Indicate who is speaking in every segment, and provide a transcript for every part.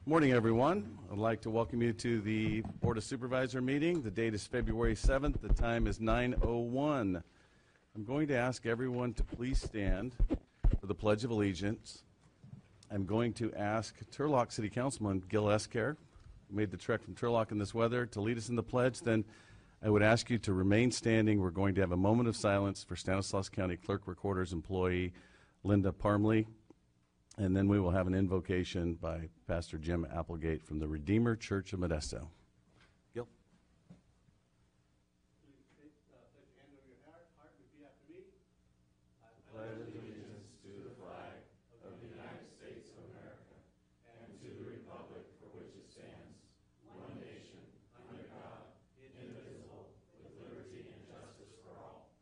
Speaker 1: Morning, everyone. I'd like to welcome you to the Board of Supervisor meeting. The date is February 7th. The time is 9:01. I'm going to ask everyone to please stand for the Pledge of Allegiance. I'm going to ask Turlock City Councilman Gil Esquer, who made the trek from Turlock in this weather, to lead us in the pledge. Then I would ask you to remain standing. We're going to have a moment of silence for Stanislaus County Clerk Recorder's employee, Linda Parmley. And then we will have an invocation by Pastor Jim Applegate from the Redeemer Church of Modesto. Gil?
Speaker 2: Please pledge your hand over your heart and repeat after me.
Speaker 3: I pledge allegiance to the flag of the United States of America and to the republic for which it stands, one nation, under God, indivisible, with liberty and justice for all.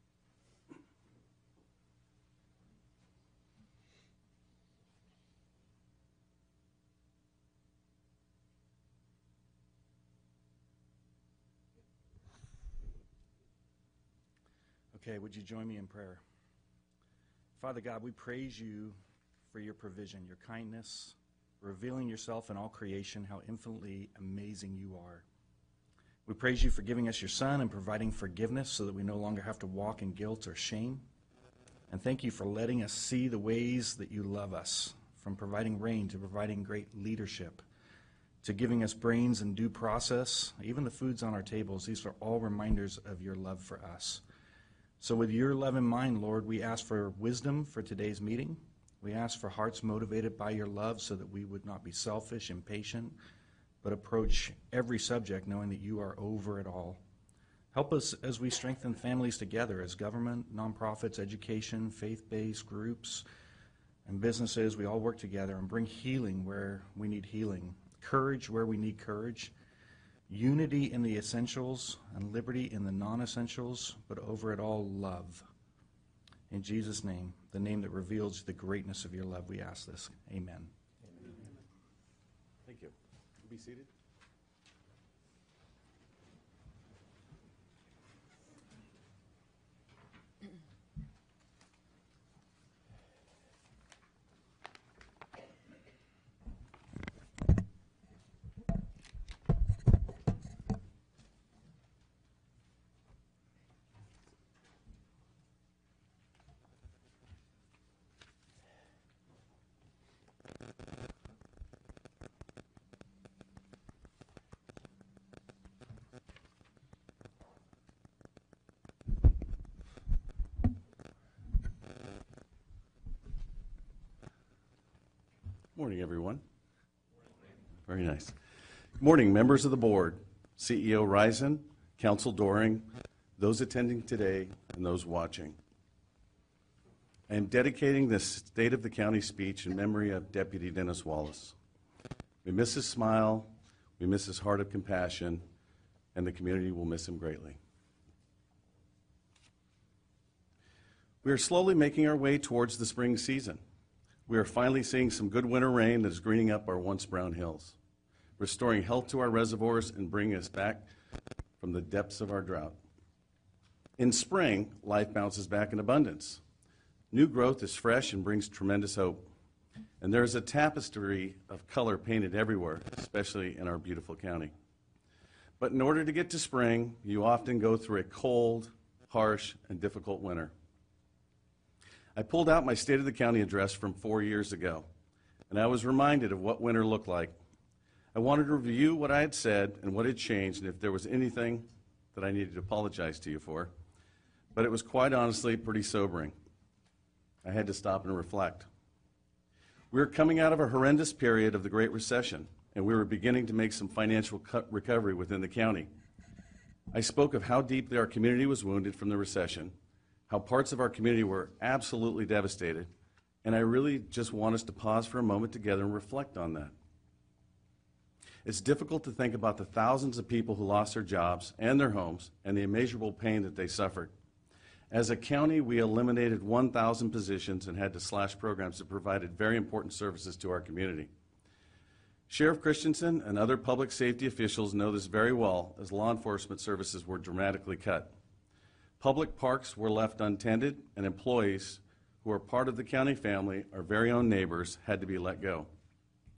Speaker 4: Okay, would you join me in prayer? Father God, we praise you for your provision, your kindness, revealing yourself in all creation, how infinitely amazing you are. We praise you for giving us your Son and providing forgiveness so that we no longer have to walk in guilt or shame. And thank you for letting us see the ways that you love us, from providing rain to providing great leadership, to giving us brains and due process, even the foods on our tables. These are all reminders of your love for us. So with your love in mind, Lord, we ask for wisdom for today's meeting. We ask for hearts motivated by your love so that we would not be selfish, impatient, but approach every subject knowing that you are over it all. Help us as we strengthen families together as government, nonprofits, education, faith-based groups, and businesses. We all work together and bring healing where we need healing, courage where we need courage, unity in the essentials and liberty in the non-essentials, but over it all, love. In Jesus' name, the name that reveals the greatness of your love, we ask this. Amen.
Speaker 1: Amen. Thank you. Be seated. Morning, everyone. Very nice. Good morning, members of the board, CEO Risen, Council Doring, those attending today, and those watching. I am dedicating this State of the County speech in memory of Deputy Dennis Wallace. We miss his smile, we miss his heart of compassion, and the community will miss him greatly. We are slowly making our way towards the spring season. We are finally seeing some good winter rain that is greening up our once brown hills, restoring health to our reservoirs and bringing us back from the depths of our drought. In spring, life bounces back in abundance. New growth is fresh and brings tremendous hope. And there is a tapestry of color painted everywhere, especially in our beautiful county. But in order to get to spring, you often go through a cold, harsh, and difficult winter. I pulled out my State of the County address from 4 years ago, and I was reminded of what winter looked like. I wanted to review what I had said and what had changed, and if there was anything that I needed to apologize to you for. But it was quite honestly pretty sobering. I had to stop and reflect. We were coming out of a horrendous period of the Great Recession, and we were beginning to make some financial recovery within the county. I spoke of how deeply our community was wounded from the recession, how parts of our community were absolutely devastated, and I really just want us to pause for a moment together and reflect on that. It's difficult to think about the thousands of people who lost their jobs and their homes and the immeasurable pain that they suffered. As a county, we eliminated 1,000 positions and had to slash programs that provided very important services to our community. Sheriff Christensen and other public safety officials know this very well, as law enforcement services were dramatically cut. Public parks were left untended, and employees who are part of the county family, our very own neighbors, had to be let go.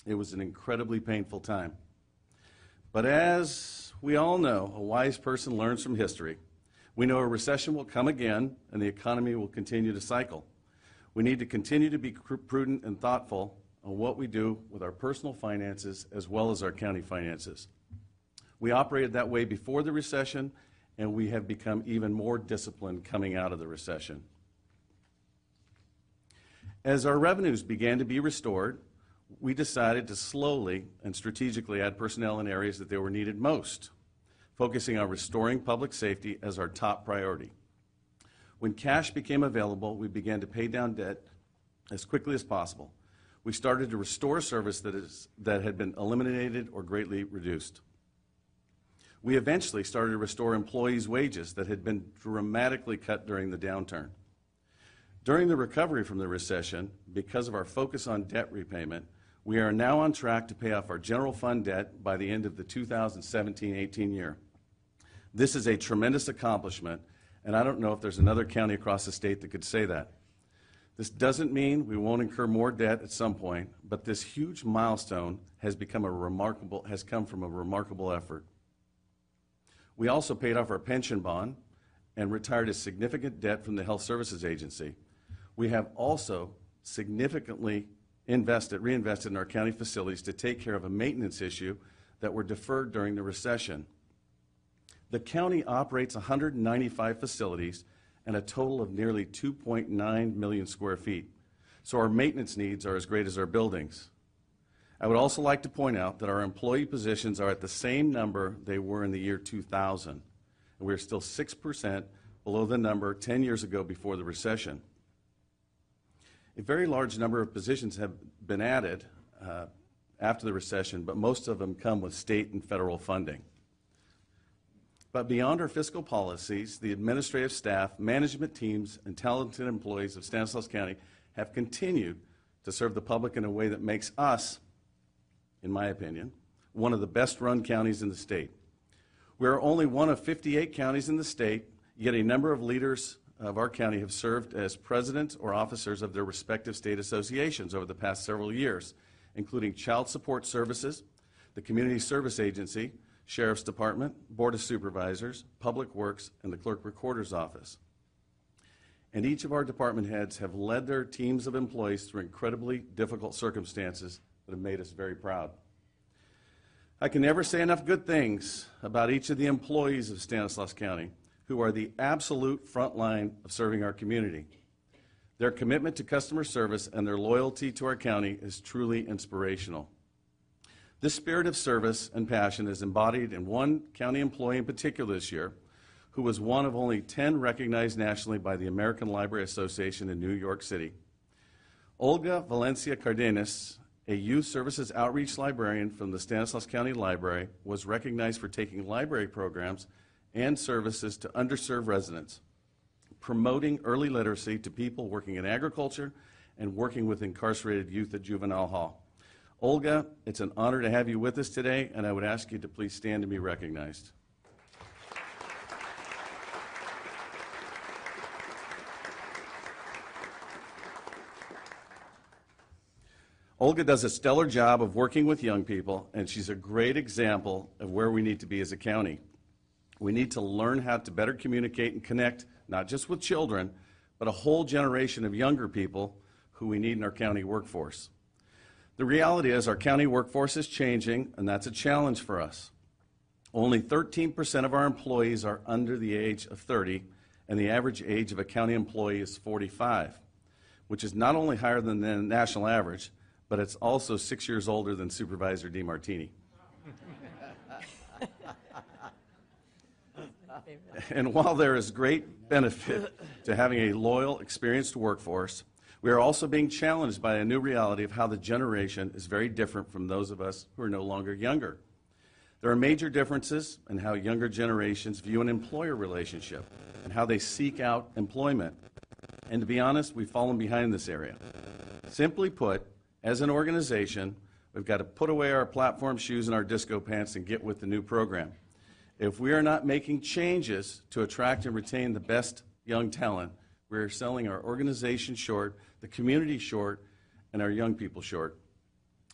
Speaker 1: It was an incredibly painful time. But as we all know, a wise person learns from history. We know a recession will come again, and the economy will continue to cycle. We need to continue to be prudent and thoughtful on what we do with our personal finances as well as our county finances. We operated that way before the recession, and we have become even more disciplined coming out of the recession. As our revenues began to be restored, we decided to slowly and strategically add personnel in areas that they were needed most, focusing on restoring public safety as our top priority. When cash became available, we began to pay down debt as quickly as possible. We started to restore service that had been eliminated or greatly reduced. We eventually started to restore employees' wages that had been dramatically cut during the downturn. During the recovery from the recession, because of our focus on debt repayment, we are now on track to pay off our general fund debt by the end of the 2017-18 year. This is a tremendous accomplishment, and I don't know if there's another county across the state that could say that. This doesn't mean we won't incur more debt at some point, but this huge milestone has come from a remarkable effort. We also paid off our pension bond and retired a significant debt from the Health Services Agency. We have also significantly reinvested in our county facilities to take care of a maintenance issue that were deferred during the recession. The county operates 195 facilities and a total of nearly 2.9 million square feet, so our maintenance needs are as great as our buildings. I would also like to point out that our employee positions are at the same number they were in the year 2000, and we're still 6% below the number 10 years ago before the recession. A very large number of positions have been added after the recession, but most of them come with state and federal funding. But beyond our fiscal policies, the administrative staff, management teams, and talented employees of Stanislaus County have continued to serve the public in a way that makes us, in my opinion, one of the best-run counties in the state. We are only one of 58 counties in the state, yet a number of leaders of our county have served as presidents or officers of their respective state associations over the past several years, including Child Support Services, the Community Service Agency, Sheriff's Department, Board of Supervisors, Public Works, and the Clerk Recorder's Office. And each of our department heads have led their teams of employees through incredibly difficult circumstances that have made us very proud. I can never say enough good things about each of the employees of Stanislaus County, who are the absolute front line of serving our community. Their commitment to customer service and their loyalty to our county is truly inspirational. This spirit of service and passion is embodied in one county employee in particular this year, who was one of only 10 recognized nationally by the American Library Association in New York City. Olga Valencia Cardenas, a youth services outreach librarian from the Stanislaus County Library, was recognized for taking library programs and services to underserved residents, promoting early literacy to people working in agriculture and working with incarcerated youth at juvenile hall. Olga, it's an honor to have you with us today, and I would ask you to please stand and be recognized. Olga does a stellar job of working with young people, and she's a great example of where we need to be as a county. We need to learn how to better communicate and connect, not just with children, but a whole generation of younger people who we need in our county workforce. The reality is our county workforce is changing, and that's a challenge for us. Only 13% of our employees are under the age of 30, and the average age of a county employee is 45, which is not only higher than the national average, but it's also 6 years older than Supervisor DeMartini. And while there is great benefit to having a loyal, experienced workforce, we are also being challenged by a new reality of how the generation is very different from those of us who are no longer younger. There are major differences in how younger generations view an employer relationship and how they seek out employment. And to be honest, we've fallen behind in this area. Simply put, as an organization, we've got to put away our platform shoes and our disco pants and get with the new program. If we are not making changes to attract and retain the best young talent, we are selling our organization short, the community short, and our young people short.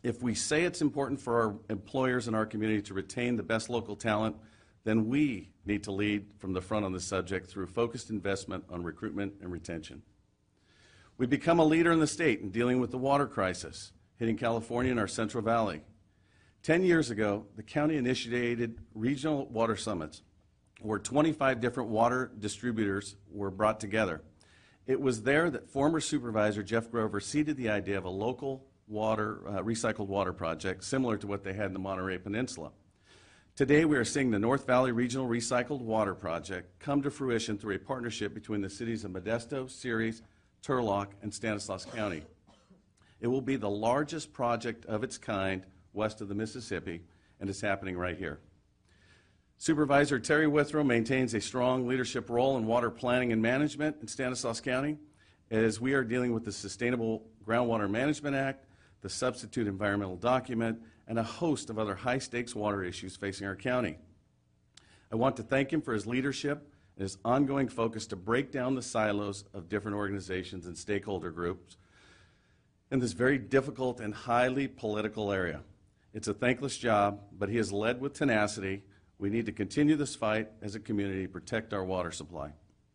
Speaker 1: If we say it's important for our employers in our community to retain the best local talent, then we need to lead from the front on this subject through focused investment on recruitment and retention. We've become a leader in the state in dealing with the water crisis hitting California and our Central Valley. 10 years ago, the county initiated regional water summits where 25 different water distributors were brought together. It was there that former Supervisor Jeff Grover seeded the idea of a local recycled water project similar to what they had in the Monterey Peninsula. Today, we are seeing the North Valley Regional Recycled Water Project come to fruition through a partnership between the cities of Modesto, Ceres, Turlock, and Stanislaus County. It will be the largest project of its kind west of the Mississippi, and it's happening right here. Supervisor Terry Withrow maintains a strong leadership role in water planning and management in Stanislaus County as we are dealing with the Sustainable Groundwater Management Act, the Substitute Environmental Document, and a host of other high-stakes water issues facing our county. I want to thank him for his leadership and his ongoing focus to break down the silos of different organizations and stakeholder groups in this very difficult and highly political area. It's a thankless job, but he has led with tenacity. We need to continue this fight as a community to protect our water supply.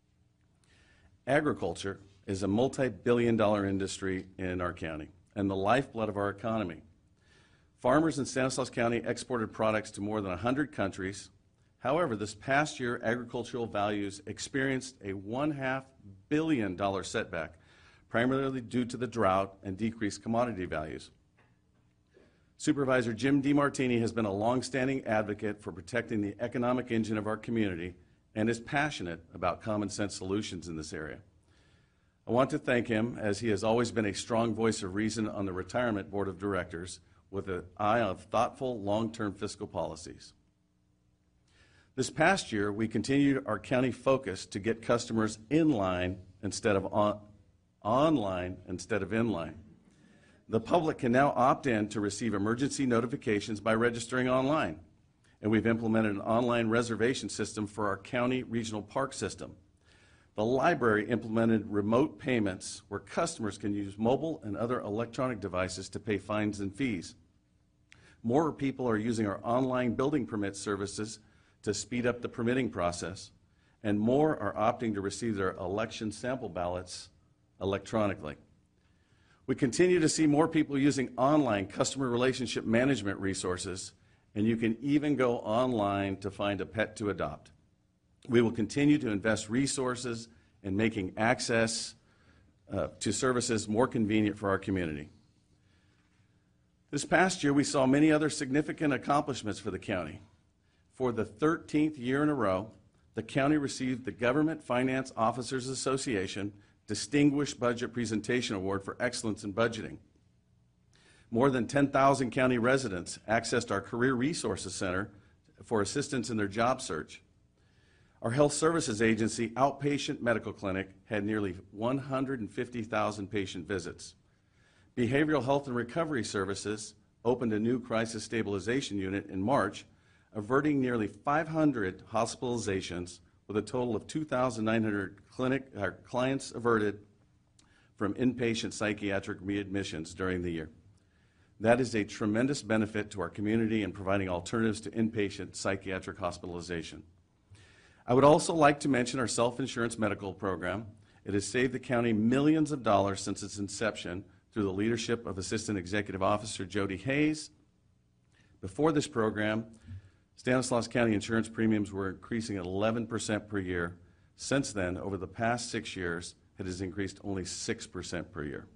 Speaker 1: Agriculture is a multi-billion-dollar industry in our county and the lifeblood of our economy. Farmers in Stanislaus County exported products to more than 100 countries. However, this past year, agricultural values experienced a $1.5 billion setback, primarily due to the drought and decreased commodity values. Supervisor Jim DeMartini has been a longstanding advocate for protecting the economic engine of our community and is passionate about common sense solutions in this area. I want to thank him, as he has always been a strong voice of reason on the Retirement Board of Directors with an eye of thoughtful, long-term fiscal policies. This past year, we continued our county focus to get customers in line instead of online instead of in line. The public can now opt in to receive emergency notifications by registering online, and we've implemented an online reservation system for our county regional park system. The library implemented remote payments where customers can use mobile and other electronic devices to pay fines and fees. More people are using our online building permit services to speed up the permitting process, and more are opting to receive their election sample ballots electronically. We continue to see more people using online customer relationship management resources, and you can even go online to find a pet to adopt. We will continue to invest resources in making access to services more convenient for our community. This past year, we saw many other significant accomplishments for the county. For the 13th year in a row, the county received the Government Finance Officers Association Distinguished Budget Presentation Award for Excellence in Budgeting. More than 10,000 county residents accessed our Career Resources Center for assistance in their job search. Our Health Services Agency Outpatient Medical Clinic had nearly 150,000 patient visits. Behavioral Health and Recovery Services opened a new crisis stabilization unit in March, averting nearly 500 hospitalizations with a total of 2,900 clients averted from inpatient psychiatric readmissions during the year. That is a tremendous benefit to our community in providing alternatives to inpatient psychiatric hospitalization. I would also like to mention our self-insurance medical program. It has saved the county millions of dollars since its inception through the leadership of Assistant Executive Officer Jody Hayes. Before this program, Stanislaus County insurance premiums were increasing at 11% per year. Since then, over the past 6 years, it has increased only 6% per year.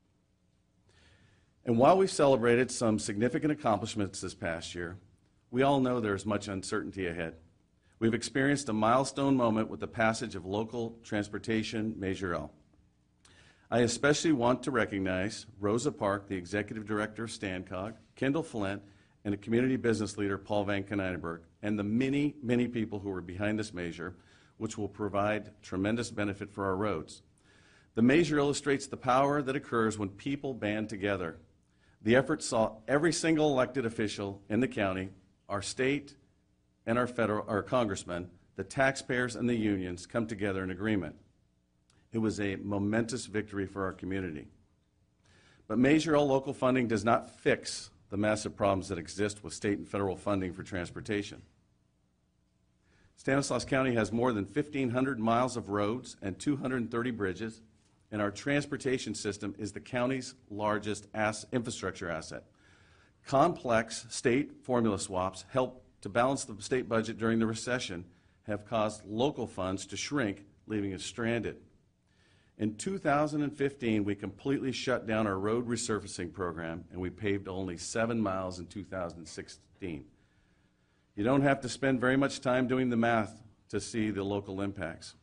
Speaker 1: And while we've celebrated some significant accomplishments this past year, we all know there is much uncertainty ahead. We've experienced a milestone moment with the passage of Local Transportation Measure L. I especially want to recognize Rosa Park, the Executive Director of StanCog, Kendall Flint, and a community business leader, Paul Van Knijnenburg, and the many, many people who are behind this measure, which will provide tremendous benefit for our roads. The measure illustrates the power that occurs when people band together. The effort saw every single elected official in the county, our state, and our congressmen, the taxpayers, and the unions come together in agreement. It was a momentous victory for our community. But Measure L local funding does not fix the massive problems that exist with state and federal funding for transportation. Stanislaus County has more than 1,500 miles of roads and 230 bridges, and our transportation system is the county's largest infrastructure asset. Complex state formula swaps help to balance the state budget during the recession have caused local funds to shrink, leaving us stranded. In 2015, we completely shut down our road resurfacing program, and we paved only 7 miles in 2016. You don't have to spend very much time doing the math to see the local impacts.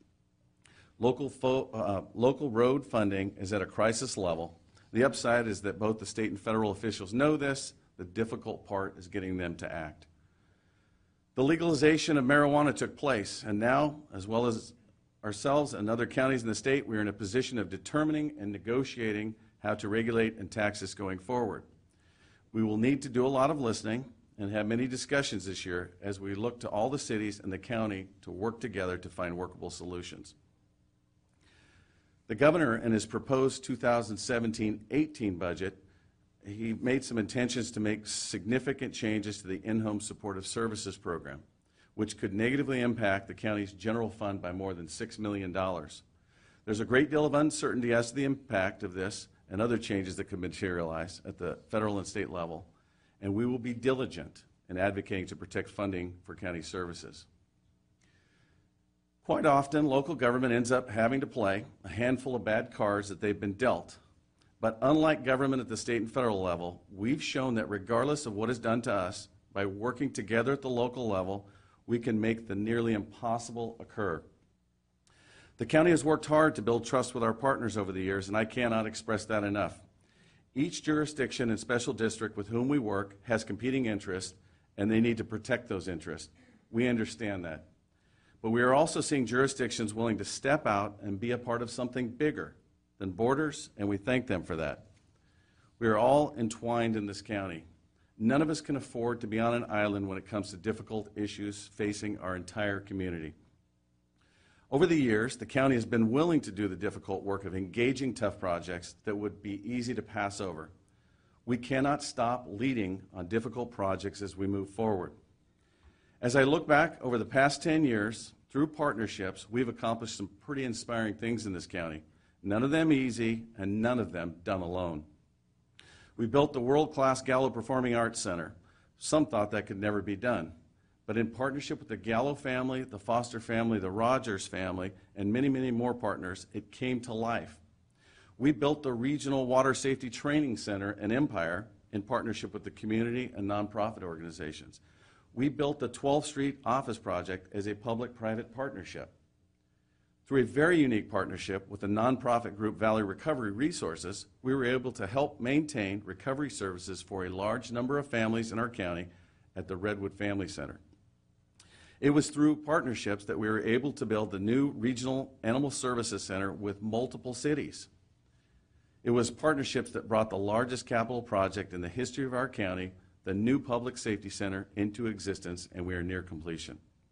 Speaker 1: Local road funding is at a crisis level. The upside is that both the state and federal officials know this. The difficult part is getting them to act. The legalization of marijuana took place, and now, as well as ourselves and other counties in the state, we are in a position of determining and negotiating how to regulate and tax this going forward. We will need to do a lot of listening and have many discussions this year as we look to all the cities and the county to work together to find workable solutions. The governor, in his proposed 2017-18 budget, he made some intentions to make significant changes to the in-home supportive services program, which could negatively impact the county's general fund by more than $6 million. There's a great deal of uncertainty as to the impact of this and other changes that could materialize at the federal and state level, and we will be diligent in advocating to protect funding for county services. Quite often, local government ends up having to play a handful of bad cards that they've been dealt. But unlike government at the state and federal level, we've shown that regardless of what is done to us, by working together at the local level, we can make the nearly impossible occur. The county has worked hard to build trust with our partners over the years, and I cannot express that enough. Each jurisdiction and special district with whom we work has competing interests, and they need to protect those interests. We understand that. But we are also seeing jurisdictions willing to step out and be a part of something bigger than borders, and we thank them for that. We are all entwined in this county. None of us can afford to be on an island when it comes to difficult issues facing our entire community. Over the years, the county has been willing to do the difficult work of engaging tough projects that would be easy to pass over. We cannot stop leading on difficult projects as we move forward. As I look back over the past 10 years, through partnerships, we've accomplished some pretty inspiring things in this county. None of them easy, and none of them done alone. We built the world-class Gallo Performing Arts Center. Some thought that could never be done. But in partnership with the Gallo family, the Foster family, the Rogers family, and many, many more partners, it came to life. We built the Regional Water Safety Training Center in Empire in partnership with the community and nonprofit organizations. We built the 12th Street Office Project as a public-private partnership. Through a very unique partnership with the nonprofit group Valley Recovery Resources, we were able to help maintain recovery services for a large number of families in our county at the Redwood Family Center. It was through partnerships that we were able to build the new Regional Animal Services Center with multiple cities. It was partnerships that brought the largest capital project in the history of our county, the new Public Safety Center, into existence, and we are near completion.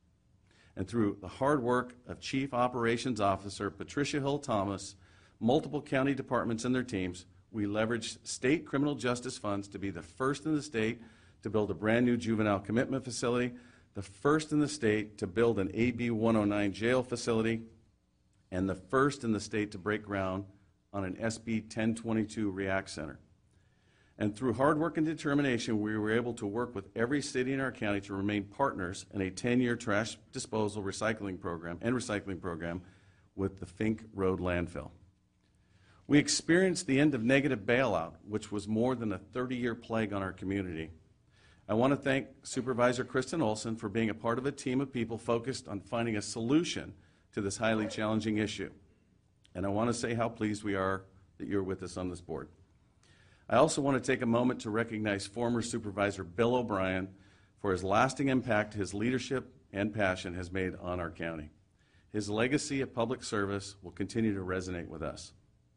Speaker 1: And through the hard work of Chief Operations Officer Patricia Hill Thomas, multiple county departments and their teams, we leveraged state criminal justice funds to be the first in the state to build a brand new juvenile commitment facility, the first in the state to build an AB 109 jail facility, and the first in the state to break ground on an SB 1022 REACT Center. And through hard work and determination, we were able to work with every city in our county to remain partners in a 10-year trash disposal recycling program with the Fink Road landfill. We experienced the end of negative bailout, which was more than a 30-year plague on our community. I want to thank Supervisor Kristen Olson for being a part of a team of people focused on finding a solution to this highly challenging issue. And I want to say how pleased we are that you're with us on this board. I also want to take a moment to recognize former Supervisor Bill O'Brien for his lasting impact his leadership and passion has made on our county. His legacy of public service will continue to resonate with us.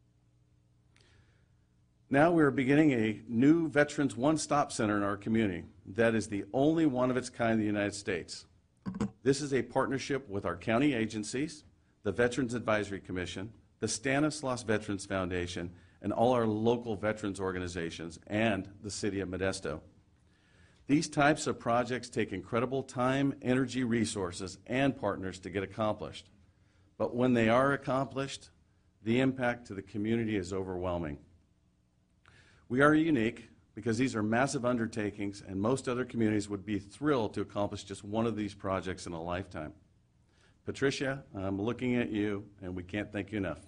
Speaker 1: Now we are beginning a new Veterans One-Stop Center in our community that is the only one of its kind in the United States. This is a partnership with our county agencies, the Veterans Advisory Commission, the Stanislaus Veterans Foundation, and all our local veterans organizations, and the city of Modesto. These types of projects take incredible time, energy, resources, and partners to get accomplished. But when they are accomplished, the impact to the community is overwhelming. We are unique because these are massive undertakings, and most other communities would be thrilled to accomplish just one of these projects in a lifetime. Patricia, I'm looking at you, and we can't thank you enough.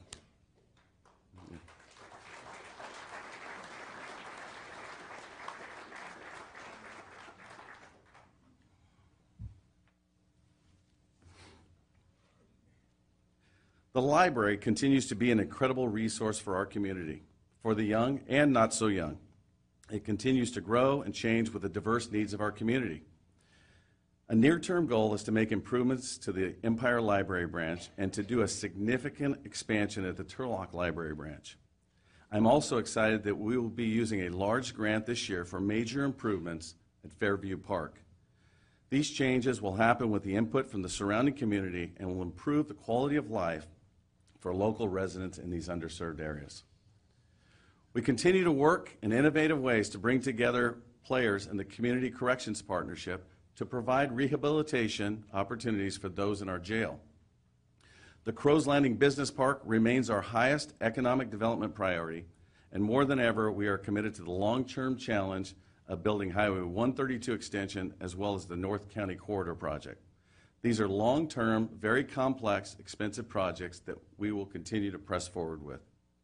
Speaker 1: The library continues to be an incredible resource for our community, for the young and not so young. It continues to grow and change with the diverse needs of our community. A near-term goal is to make improvements to the Empire Library Branch and to do a significant expansion at the Turlock Library Branch. I'm also excited that we will be using a large grant this year for major improvements at Fairview Park. These changes will happen with the input from the surrounding community and will improve the quality of life for local residents in these underserved areas. We continue to work in innovative ways to bring together players in the Community Corrections Partnership to provide rehabilitation opportunities for those in our jail. The Crows Landing Business Park remains our highest economic development priority, and more than ever, we are committed to the long-term challenge of building Highway 132 extension as well as the North County Corridor project. These are long-term, very complex, expensive projects that we will continue to press forward with.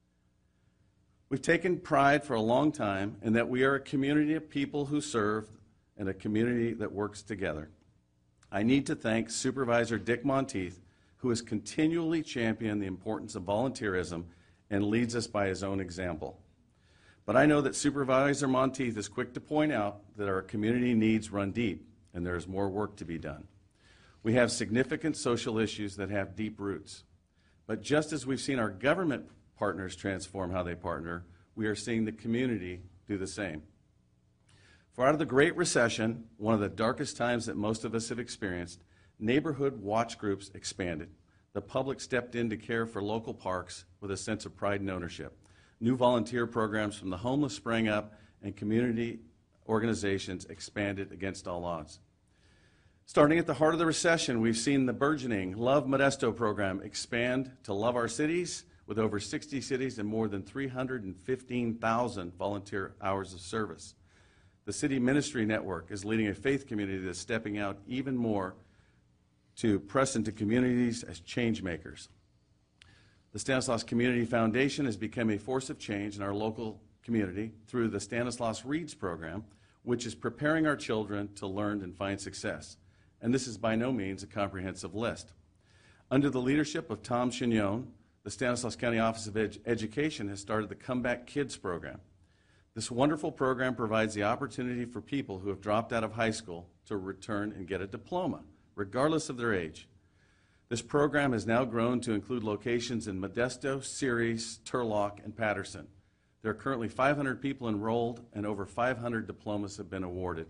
Speaker 1: We've taken pride for a long time in that we are a community of people who serve and a community that works together. I need to thank Supervisor Dick Monteith, who has continually championed the importance of volunteerism and leads us by his own example. But I know that Supervisor Monteith is quick to point out that our community needs run deep, and there is more work to be done. We have significant social issues that have deep roots. But just as we've seen our government partners transform how they partner, we are seeing the community do the same. For out of the Great Recession, one of the darkest times that most of us have experienced, neighborhood watch groups expanded. The public stepped in to care for local parks with a sense of pride and ownership. New volunteer programs from the homeless sprang up, and community organizations expanded against all odds. Starting at the heart of the recession, we've seen the burgeoning Love Modesto program expand to Love Our Cities, with over 60 cities and more than 315,000 volunteer hours of service. The City Ministry Network is leading a faith community that's stepping out even more to press into communities as change makers. The Stanislaus Community Foundation has become a force of change in our local community through the Stanislaus Reads program, which is preparing our children to learn and find success. And this is by no means a comprehensive list. Under the leadership of Tom Chignon, the Stanislaus County Office of Education has started the Comeback Kids program. This wonderful program provides the opportunity for people who have dropped out of high school to return and get a diploma, regardless of their age. This program has now grown to include locations in Modesto, Ceres, Turlock, and Patterson. There are currently 500 people enrolled, and over 500 diplomas have been awarded.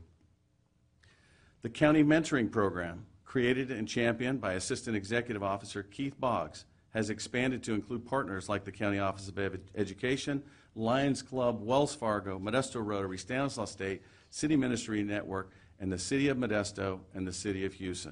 Speaker 1: The County Mentoring Program, created and championed by Assistant Executive Officer Keith Boggs, has expanded to include partners like the County Office of Education, Lions Club, Wells Fargo, Modesto Rotary, Stanislaus State, City Ministry Network, and the City of Modesto and the City of Houston.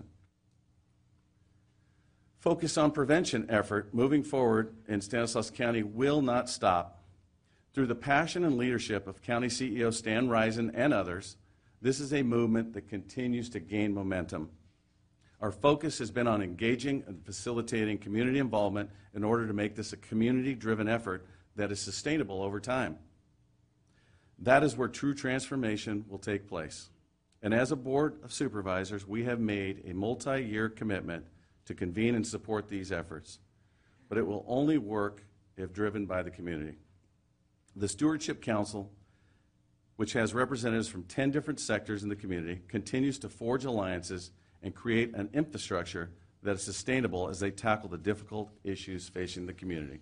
Speaker 1: Focus on prevention effort moving forward in Stanislaus County will not stop. Through the passion and leadership of County CEO Stan Risen and others, this is a movement that continues to gain momentum. Our focus has been on engaging and facilitating community involvement in order to make this a community-driven effort that is sustainable over time. That is where true transformation will take place. And as a Board of Supervisors, we have made a multi-year commitment to convene and support these efforts. But it will only work if driven by the community. The Stewardship Council, which has representatives from 10 different sectors in the community, continues to forge alliances and create an infrastructure that is sustainable as they tackle the difficult issues facing the community.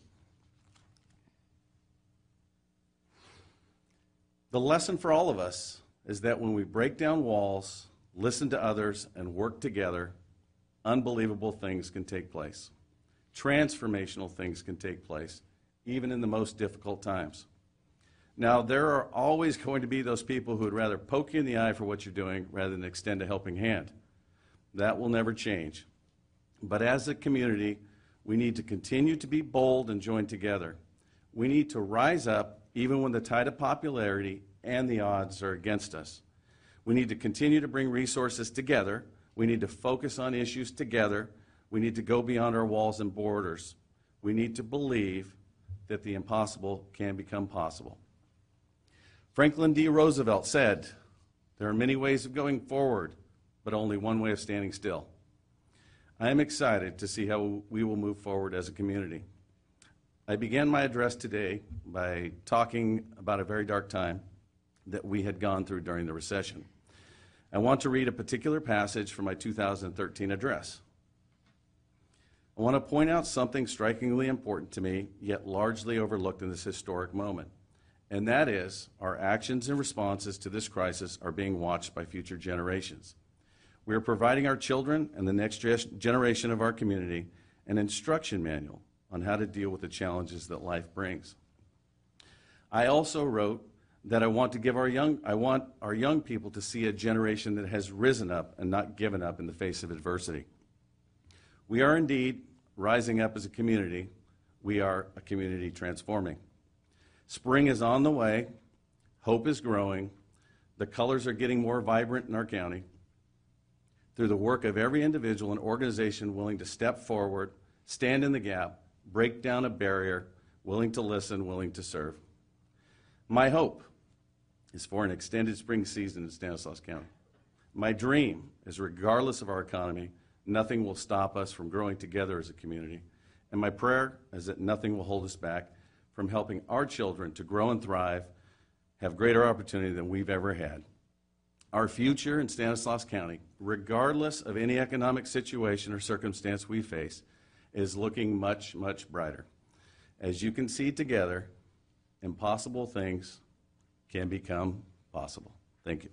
Speaker 1: The lesson for all of us is that when we break down walls, listen to others, and work together, unbelievable things can take place. Transformational things can take place, even in the most difficult times. Now, there are always going to be those people who would rather poke you in the eye for what you're doing rather than extend a helping hand. That will never change. But as a community, we need to continue to be bold and join together. We need to rise up even when the tide of popularity and the odds are against us. We need to continue to bring resources together. We need to focus on issues together. We need to go beyond our walls and borders. We need to believe that the impossible can become possible. Franklin D. Roosevelt said, "There are many ways of going forward, but only one way of standing still." I am excited to see how we will move forward as a community. I began my address today by talking about a very dark time that we had gone through during the recession. I want to read a particular passage from my 2013 address. I want to point out something strikingly important to me, yet largely overlooked in this historic moment, and that is our actions and responses to this crisis are being watched by future generations. We are providing our children and the next generation of our community an instruction manual on how to deal with the challenges that life brings. I also wrote that I want our young people to see a generation that has risen up and not given up in the face of adversity. We are indeed rising up as a community. We are a community transforming. Spring is on the way. Hope is growing. The colors are getting more vibrant in our county. Through the work of every individual and organization willing to step forward, stand in the gap, break down a barrier, willing to listen, willing to serve. My hope is for an extended spring season in Stanislaus County. My dream is, regardless of our economy, nothing will stop us from growing together as a community. And my prayer is that nothing will hold us back from helping our children to grow and thrive, have greater opportunity than we've ever had. Our future in Stanislaus County, regardless of any economic situation or circumstance we face, is looking much, much brighter. As you can see together, impossible things can become possible. Thank you.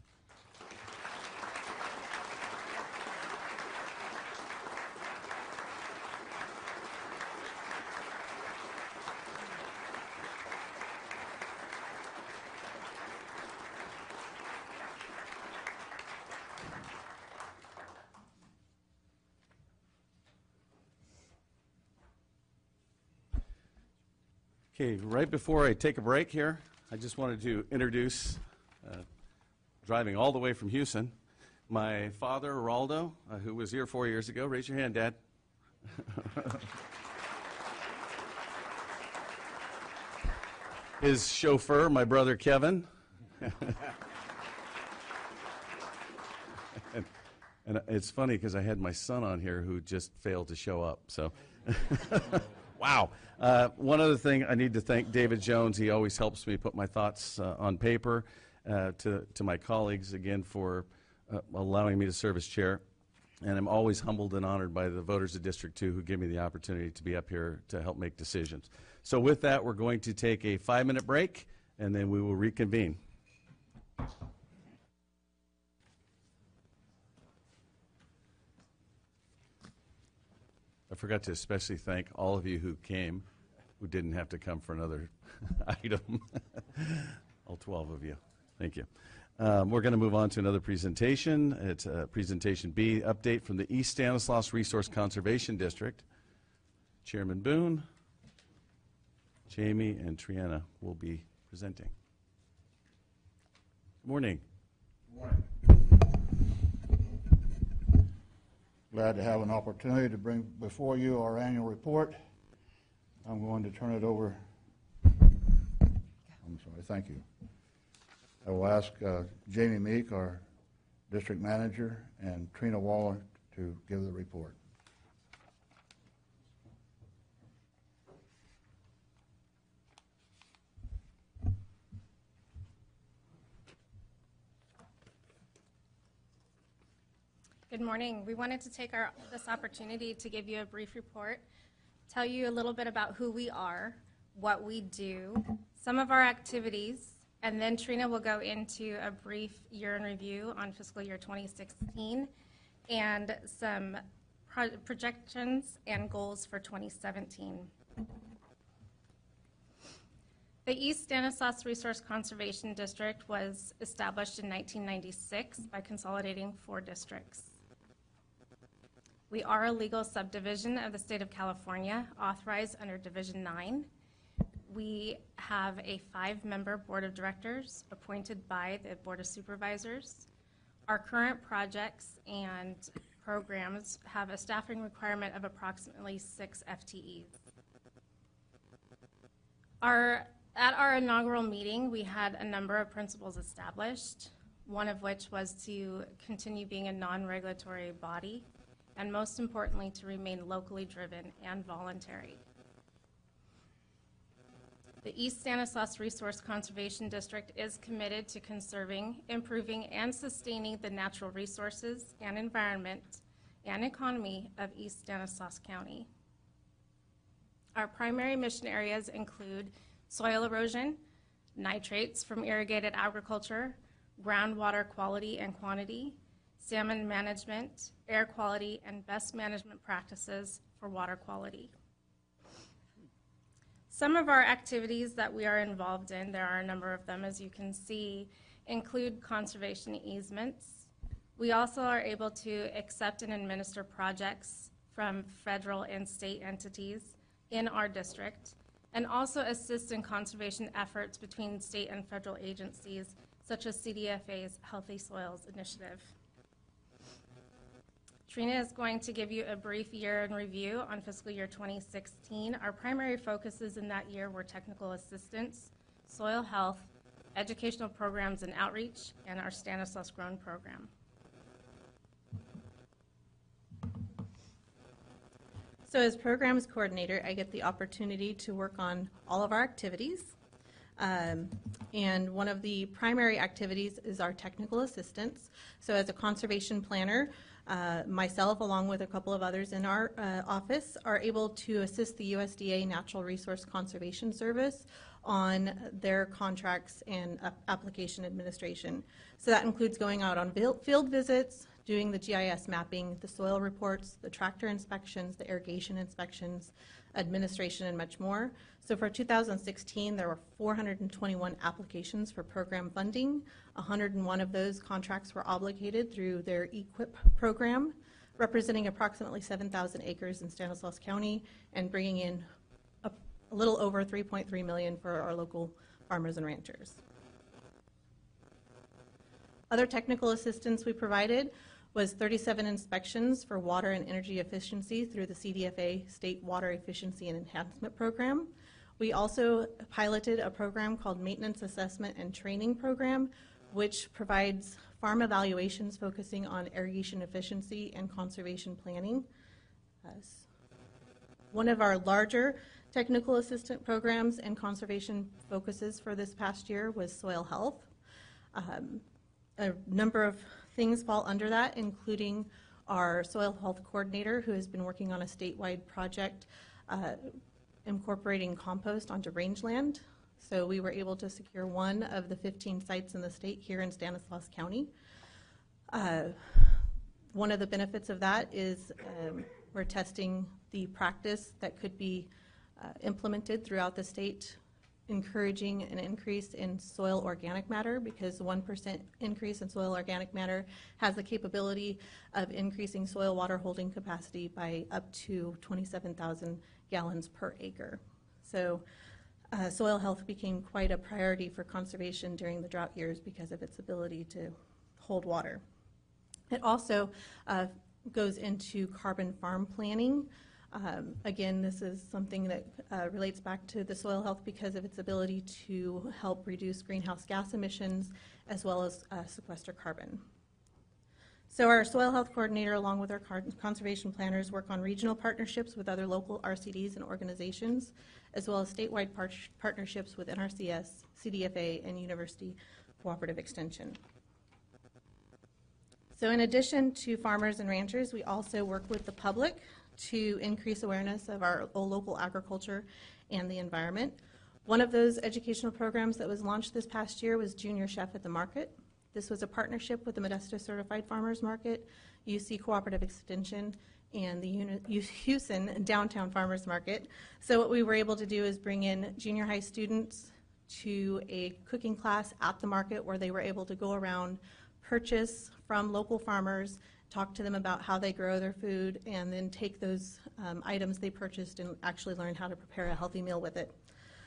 Speaker 1: Okay, right before I take a break here, I just wanted to introduce, driving all the way from Houston, my father, Geraldo, who was here 4 years ago. Raise your hand, Dad. His chauffeur, my brother, Kevin. And it's funny because I had my son on here who just failed to show up, so. Wow. One other thing, I need to thank David Jones. He always helps me put my thoughts on paper. To my colleagues, again, for allowing me to serve as chair. And I'm always humbled and honored by the voters of District 2 who give me the opportunity to be up here to help make decisions. So with that, we're going to take a 5-minute break, and then we will reconvene. I forgot to especially thank all of you who came, who didn't have to come for another item. All 12 of you. Thank you. We're going to move on to another presentation. It's Presentation B, update from the East Stanislaus Resource Conservation District. Chairman Boone, Jamie, and Triana will be presenting. Good morning.
Speaker 5: Good morning. Glad to have an opportunity to bring before you our annual report. I'm going to turn it over. Thank you. I will ask Jamie Meek, our district manager, and Trina Waller to give the report.
Speaker 6: Good morning. We wanted to take this opportunity to give you a brief report, tell you a little bit about who we are, what we do, some of our activities, and then Trina will go into a brief year in review on fiscal year 2016 and some projections and goals for 2017. The East Stanislaus Resource Conservation District was established in 1996 by consolidating 4 districts. We are a legal subdivision of the state of California, authorized under Division 9. We have a 5-member board of directors appointed by the Board of Supervisors. Our current projects and programs have a staffing requirement of approximately 6 FTEs. At our inaugural meeting, we had a number of principles established, one of which was to continue being a non-regulatory body, and most importantly, to remain locally driven and voluntary. The East Stanislaus Resource Conservation District is committed to conserving, improving, and sustaining the natural resources and environment and economy of East Stanislaus County. Our primary mission areas include soil erosion, nitrates from irrigated agriculture, groundwater quality and quantity, salmon management, air quality, and best management practices for water quality. Some of our activities that we are involved in, there are a number of them as you can see, include conservation easements. We also are able to accept and administer projects from federal and state entities in our district, and also assist in conservation efforts between state and federal agencies, such as CDFA's Healthy Soils Initiative. Trina is going to give you a brief year in review on fiscal year 2016. Our primary focuses in that year were technical assistance, soil health, educational programs and outreach, and our Stanislaus Grown program.
Speaker 7: So as programs coordinator, I get the opportunity to work on all of our activities. And one of the primary activities is our technical assistance. So as a conservation planner, myself, along with a couple of others in our office, are able to assist the USDA Natural Resource Conservation Service on their contracts and application administration. So that includes going out on field visits, doing the GIS mapping, the soil reports, the tractor inspections, the irrigation inspections, administration, and much more. So for 2016, there were 421 applications for program funding. 101 of those contracts were obligated through their EQIP program, representing approximately 7,000 acres in Stanislaus County and bringing in a little over $3.3 million for our local farmers and ranchers. Other technical assistance we provided was 37 inspections for water and energy efficiency through the CDFA State Water Efficiency and Enhancement Program. We also piloted a program called Maintenance Assessment and Training Program, which provides farm evaluations focusing on irrigation efficiency and conservation planning. One of our larger technical assistant programs and conservation focuses for this past year was soil health. A number of things fall under that, including our soil health coordinator, who has been working on a statewide project incorporating compost onto rangeland. So we were able to secure one of the 15 sites in the state here in Stanislaus County. One of the benefits of that is we're testing the practice that could be implemented throughout the state, encouraging an increase in soil organic matter, because 1% increase in soil organic matter has the capability of increasing soil water holding capacity by up to 27,000 gallons per acre. So soil health became quite a priority for conservation during the drought years because of its ability to hold water. It also goes into carbon farm planning. Again, this is something that relates back to the soil health because of its ability to help reduce greenhouse gas emissions as well as sequester carbon. So our soil health coordinator, along with our conservation planners, work on regional partnerships with other local RCDs and organizations, as well as statewide partnerships with NRCS, CDFA, and University Cooperative Extension. So in addition to farmers and ranchers, we also work with the public to increase awareness of our local agriculture and the environment. One of those educational programs that was launched this past year was Junior Chef at the Market. This was a partnership with the Modesto Certified Farmers Market, UC Cooperative Extension, and the Houston Downtown Farmers Market. So what we were able to do is bring in junior high students to a cooking class at the market where they were able to go around, purchase from local farmers, talk to them about how they grow their food, and then take those items they purchased and actually learn how to prepare a healthy meal with it.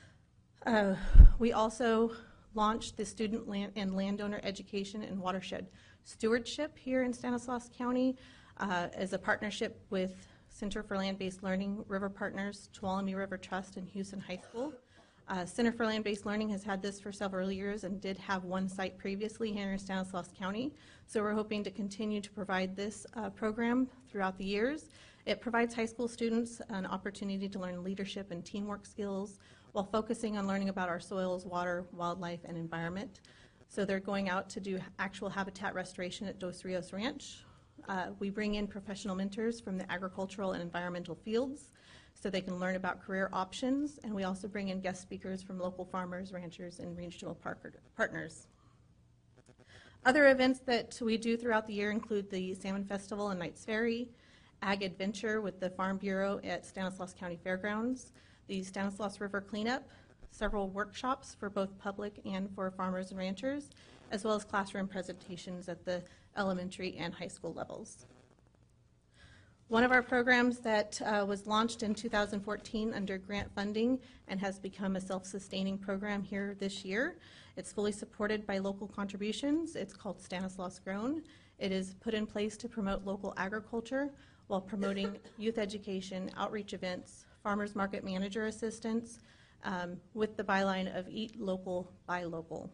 Speaker 7: We also launched the Student and Landowner Education and Watershed Stewardship here in Stanislaus County as a partnership with Center for Land-Based Learning, River Partners, Tuolumne River Trust, and Houston High School. Center for Land-Based Learning has had this for several years and did have one site previously here in Stanislaus County. So we're hoping to continue to provide this program throughout the years. It provides high school students an opportunity to learn leadership and teamwork skills while focusing on learning about our soils, water, wildlife, and environment. So they're going out to do actual habitat restoration at Dos Rios Ranch. We bring in professional mentors from the agricultural and environmental fields so they can learn about career options, and we also bring in guest speakers from local farmers, ranchers, and regional partners. Other events that we do throughout the year include the Salmon Festival and Knights Ferry, Ag Adventure with the Farm Bureau at Stanislaus County Fairgrounds, the Stanislaus River Cleanup, several workshops for both public and for farmers and ranchers, as well as classroom presentations at the elementary and high school levels. One of our programs that was launched in 2014 under grant funding and has become a self-sustaining program here this year. It's fully supported by local contributions. It's called Stanislaus Grown. It is put in place to promote local agriculture while promoting youth education, outreach events, farmers market manager assistance, with the byline of eat local, buy local.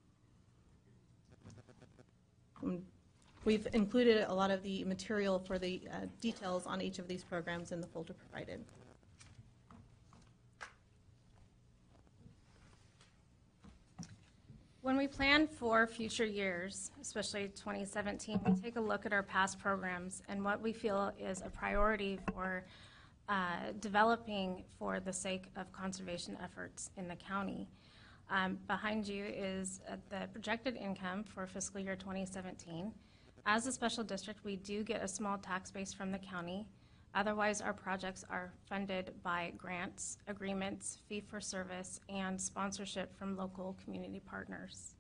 Speaker 7: We've included a lot of the material for the details on each of these programs in the folder provided.
Speaker 6: When we plan for future years, especially 2017, we take a look at our past programs and what we feel is a priority for developing for the sake of conservation efforts in the county. Behind you is the projected income for fiscal year 2017. As a special district, we do get a small tax base from the county. Otherwise, our projects are funded by grants, agreements, fee-for-service, and sponsorship from local community partners.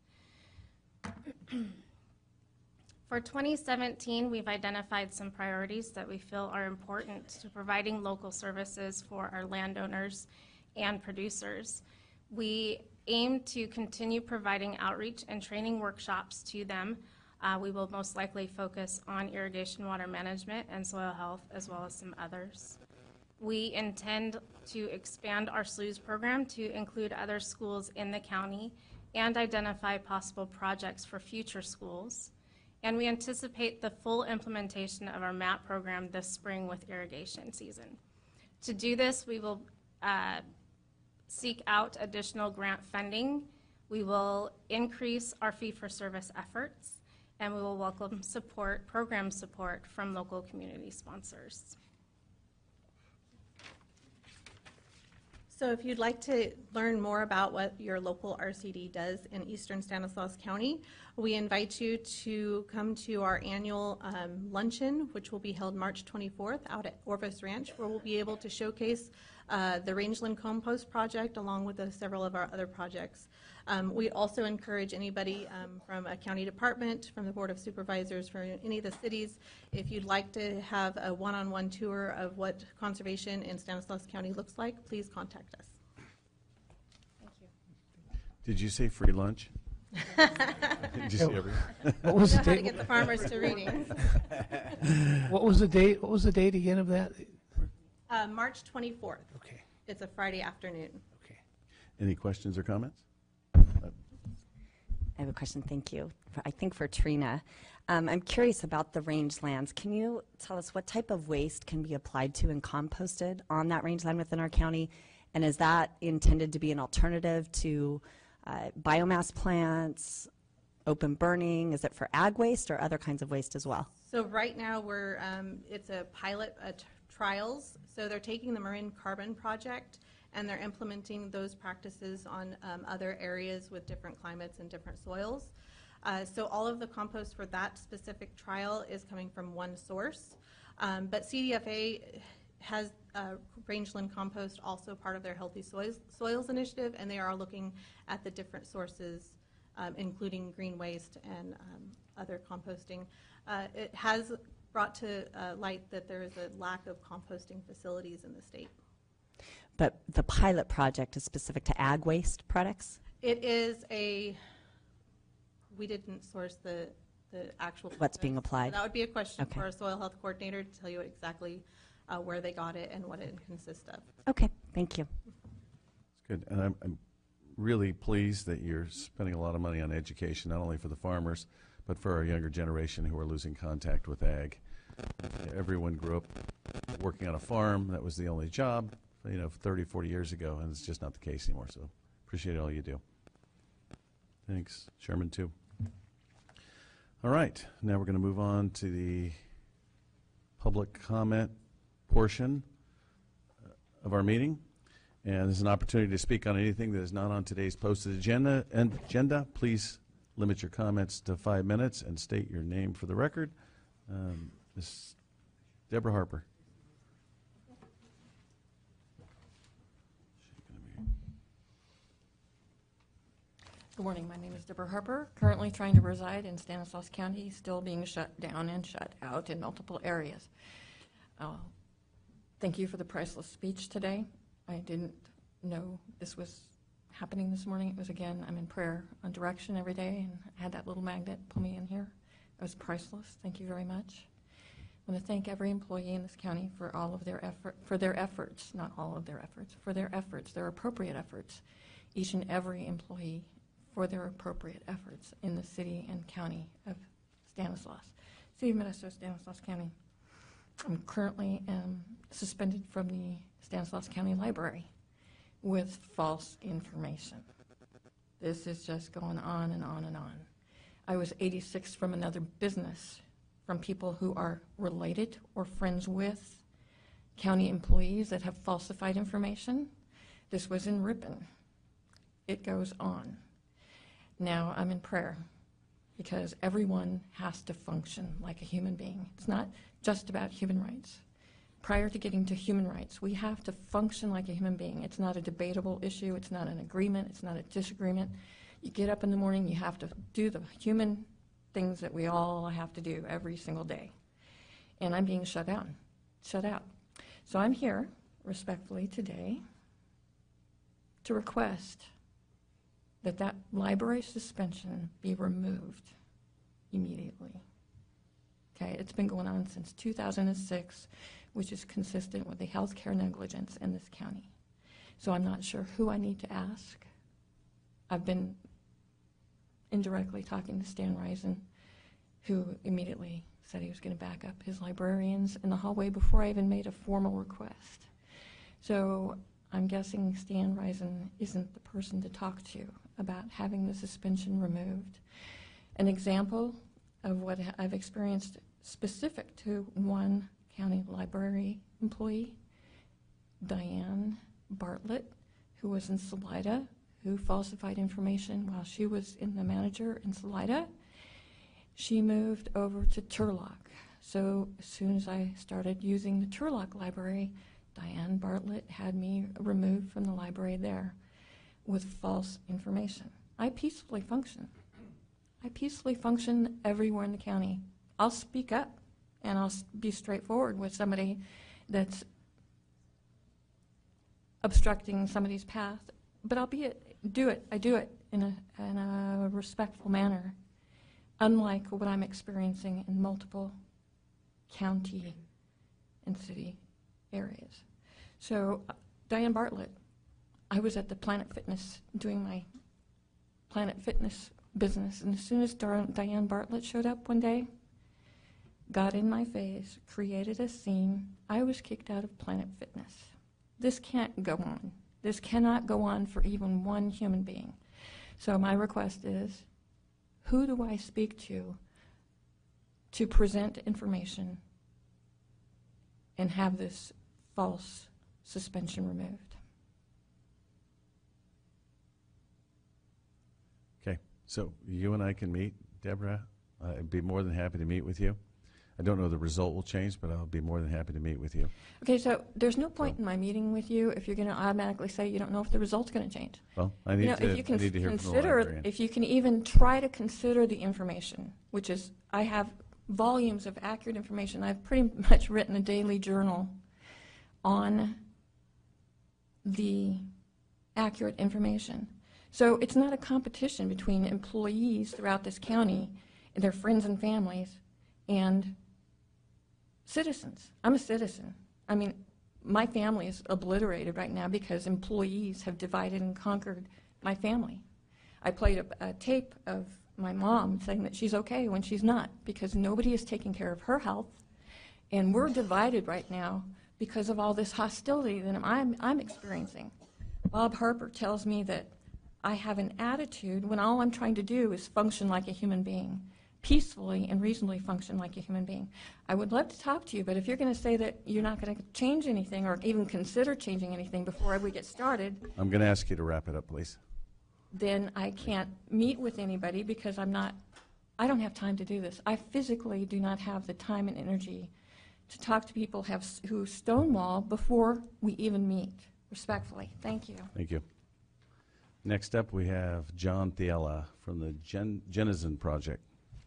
Speaker 6: For 2017, we've identified some priorities that we feel are important to providing local services for our landowners and producers. We aim to continue providing outreach and training workshops to them. We will most likely focus on irrigation, water management, and soil health, as well as some others. We intend to expand our SLUES program to include other schools in the county and identify possible projects for future schools. And we anticipate the full implementation of our MAP program this spring with irrigation season. To do this, we will seek out additional grant funding. We will increase our fee-for-service efforts, and we will welcome support, program support from local community sponsors.
Speaker 7: So if you'd like to learn more about what your local RCD does in Eastern Stanislaus County, we invite you to come to our annual luncheon, which will be held March 24th out at Orvis Ranch, where we'll be able to showcase the Rangeland Compost Project along with several of our other projects. We also encourage anybody from a county department, from the Board of Supervisors, from any of the cities, if you'd like to have a one-on-one tour of what conservation in Stanislaus County looks like, please contact us.
Speaker 6: Thank you.
Speaker 1: Did you say free lunch? Did you see everything?
Speaker 8: What was
Speaker 7: Know
Speaker 8: the
Speaker 7: how to
Speaker 8: date?
Speaker 7: get the farmers to reading.
Speaker 8: What was the date? What was the date again of that?
Speaker 7: March 24th.
Speaker 8: Okay.
Speaker 7: It's a Friday afternoon.
Speaker 8: Okay.
Speaker 1: Any questions or comments?
Speaker 9: I have a question, thank you. I think for Trina. I'm curious about the rangelands. Can you tell us what type of waste can be applied to and composted on that rangeland within our county? And is that intended to be an alternative to biomass plants, open burning? Is it for ag waste or other kinds of waste as well?
Speaker 7: So right now we're, it's a pilot trials. So they're taking the Marin Carbon Project and they're implementing those practices on other areas with different climates and different soils. So all of the compost for that specific trial is coming from one source. But CDFA has rangeland compost also part of their Healthy Soils initiative, and they are looking at the different sources, including green waste and other composting. It has brought to light that there is a lack of composting facilities in the state.
Speaker 9: But the pilot project is specific to ag waste products?
Speaker 7: It is we didn't source the actual.
Speaker 9: What's being
Speaker 7: compost.
Speaker 9: applied?
Speaker 7: That would be a question
Speaker 9: Okay.
Speaker 7: for a soil health coordinator to tell you exactly where they got it and what it consists of.
Speaker 9: Okay, thank you.
Speaker 1: It's good. And I'm really pleased that you're spending a lot of money on education, not only for the farmers, but for our younger generation who are losing contact with ag. Everyone grew up working on a farm. That was the only job, 30, 40 years ago, and it's just not the case anymore. So appreciate all you do. Thanks. Sherman, too. All right. Now we're going to move on to the public comment portion of our meeting. And this is an opportunity to speak on anything that is not on today's posted agenda. Please limit your comments to 5 minutes and state your name for the record. Ms. Deborah Harper.
Speaker 10: Good morning. My name is Deborah Harper, currently trying to reside in Stanislaus County, still being shut down and shut out in multiple areas. Thank you for the priceless speech today. I didn't know this was happening this morning. It was, again, I'm in prayer on direction every day, and I had that little magnet pull me in here. It was priceless. Thank you very much. I want to thank every employee in this county for all of their efforts, not all of their efforts, for their efforts, their appropriate efforts. Each and every employee for their appropriate efforts in the city and county of Stanislaus. City of Modesto, Stanislaus County. I'm currently suspended from the Stanislaus County Library with false information. This is just going on and on and on. I was 86 from another business, from people who are related or friends with county employees that have falsified information. This was in Ripon. It goes on. Now I'm in prayer because everyone has to function like a human being. It's not just about human rights. Prior to getting to human rights, we have to function like a human being. It's not a debatable issue. It's not an agreement. It's not a disagreement. You get up in the morning, you have to do the human things that we all have to do every single day. And I'm being shut out. So I'm here respectfully today to request that library suspension be removed immediately. Okay, it's been going on since 2006, which is consistent with the healthcare negligence in this county. So I'm not sure who I need to ask. I've been indirectly talking to Stan Risen, who immediately said he was going to back up his librarians in the hallway before I even made a formal request. So I'm guessing Stan Risen isn't the person to talk to about having the suspension removed. An example of what I've experienced specific to one county library employee, Diane Bartlett, who was in Salida, who falsified information while she was in the manager in Salida. She moved over to Turlock. So as soon as I started using the Turlock library, Diane Bartlett had me removed from the library there with false information. I peacefully function. I peacefully function everywhere in the county. I'll speak up and I'll be straightforward with somebody that's obstructing somebody's path, but I do it in a respectful manner, unlike what I'm experiencing in multiple county and city areas. So Diane Bartlett, I was at the Planet Fitness doing my Planet Fitness business, and as soon as Diane Bartlett showed up one day, got in my face, created a scene, I was kicked out of Planet Fitness. This can't go on. This cannot go on for even one human being. So my request is, who do I speak to present information and have this false suspension removed?
Speaker 1: Okay, so you and I can meet, Deborah. I'd be more than happy to meet with you. I don't know the result will change, but I'll be more than happy to meet with you.
Speaker 10: Okay, so there's no point in my meeting with you if you're going to automatically say you don't know if the result's going to change.
Speaker 1: Well, I need,
Speaker 10: If you can
Speaker 1: I need to hear from the
Speaker 10: consider,
Speaker 1: librarian.
Speaker 10: if you can even try to consider the information, which is, I have volumes of accurate information. I've pretty much written a daily journal on the accurate information. So it's not a competition between employees throughout this county and their friends and families and citizens. I'm a citizen. I mean, my family is obliterated right now because employees have divided and conquered my family. I played a tape of my mom saying that she's okay when she's not because nobody is taking care of her health, and we're divided right now because of all this hostility that I'm experiencing. Bob Harper tells me that I have an attitude when all I'm trying to do is function like a human being, peacefully and reasonably function like a human being. I would love to talk to you, but if you're going to say that you're not going to change anything or even consider changing anything before we get started,
Speaker 1: I'm going to ask you to wrap it up, please.
Speaker 10: then I can't meet with anybody because I don't have time to do this. I physically do not have the time and energy to talk to people who stonewall before we even meet. Respectfully, thank you.
Speaker 1: Thank you. Next up, we have John Thiela from the Jenizen Project.